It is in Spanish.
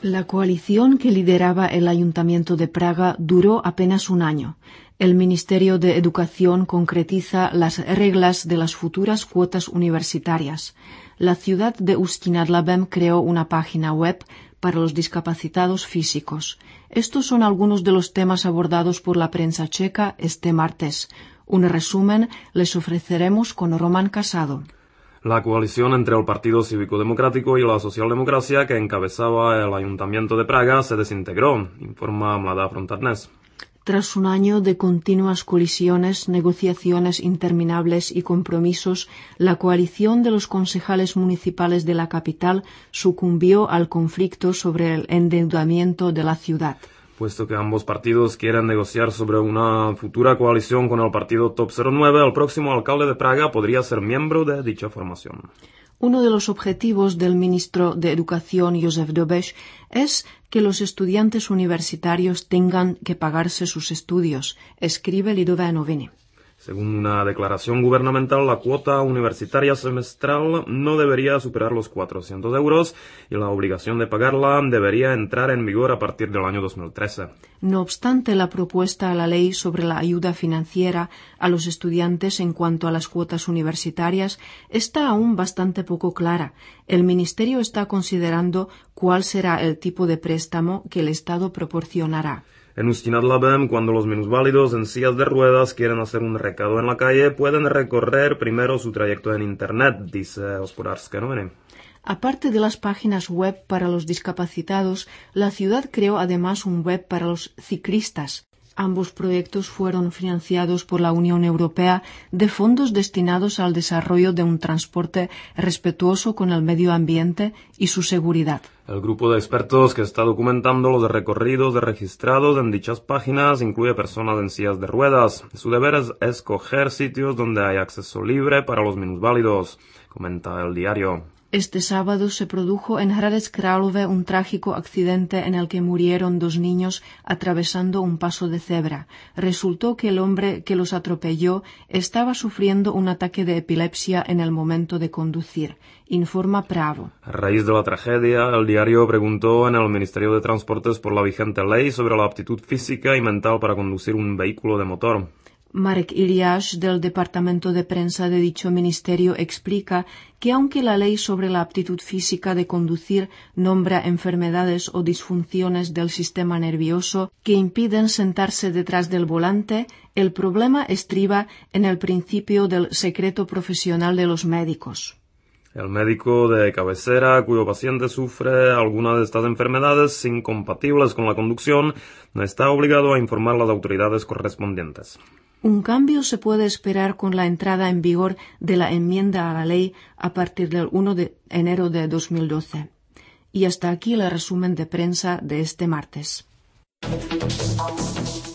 La coalición que lideraba el Ayuntamiento de Praga duró apenas un año. El Ministerio de Educación concretiza las reglas de las futuras cuotas universitarias. La ciudad de Ústí nad Labem creó una página web para los discapacitados físicos. Estos son algunos de los temas abordados por la prensa checa este martes. Un resumen les ofreceremos con Roman Casado. La coalición entre el Partido Cívico-Democrático y la Socialdemocracia que encabezaba el Ayuntamiento de Praga se desintegró, informa Mladá fronta dnes. Tras un año de continuas colisiones, negociaciones interminables y compromisos, la coalición de los concejales municipales de la capital sucumbió al conflicto sobre el endeudamiento de la ciudad. Puesto que ambos partidos quieren negociar sobre una futura coalición con el partido Top 09, el próximo alcalde de Praga podría ser miembro de dicha formación. Uno de los objetivos del ministro de Educación, Josef Dobeš, es que los estudiantes universitarios tengan que pagarse sus estudios, escribe Lidové noviny. Según una declaración gubernamental, la cuota universitaria semestral no debería superar los 400 euros y la obligación de pagarla debería entrar en vigor a partir del año 2013. No obstante, la propuesta a la ley sobre la ayuda financiera a los estudiantes en cuanto a las cuotas universitarias está aún bastante poco clara. El Ministerio está considerando cuál será el tipo de préstamo que el Estado proporcionará. En Ústí nad Labem, cuando los minusválidos en sillas de ruedas quieren hacer un recado en la calle, pueden recorrer primero su trayecto en Internet, dice Hospodářské noviny. Aparte de las páginas web para los discapacitados, la ciudad creó además un web para los ciclistas. Ambos proyectos fueron financiados por la Unión Europea de fondos destinados al desarrollo de un transporte respetuoso con el medio ambiente y su seguridad. El grupo de expertos que está documentando los recorridos registrados en dichas páginas incluye personas en sillas de ruedas. Su deber es escoger sitios donde hay acceso libre para los minusválidos, comenta el diario. Este sábado se produjo en Hradec Králové un trágico accidente en el que murieron 2 niños atravesando un paso de cebra. Resultó que el hombre que los atropelló estaba sufriendo un ataque de epilepsia en el momento de conducir, informa Pravo. A raíz de la tragedia, el diario preguntó en el Ministerio de Transportes por la vigente ley sobre la aptitud física y mental para conducir un vehículo de motor. Marek Iliáš, del Departamento de Prensa de dicho ministerio, explica que aunque la ley sobre la aptitud física de conducir nombra enfermedades o disfunciones del sistema nervioso que impiden sentarse detrás del volante, el problema estriba en el principio del secreto profesional de los médicos. El médico de cabecera cuyo paciente sufre alguna de estas enfermedades incompatibles con la conducción no está obligado a informar a las autoridades correspondientes. Un cambio se puede esperar con la entrada en vigor de la enmienda a la ley a partir del 1 de enero de 2012. Y hasta aquí el resumen de prensa de este martes.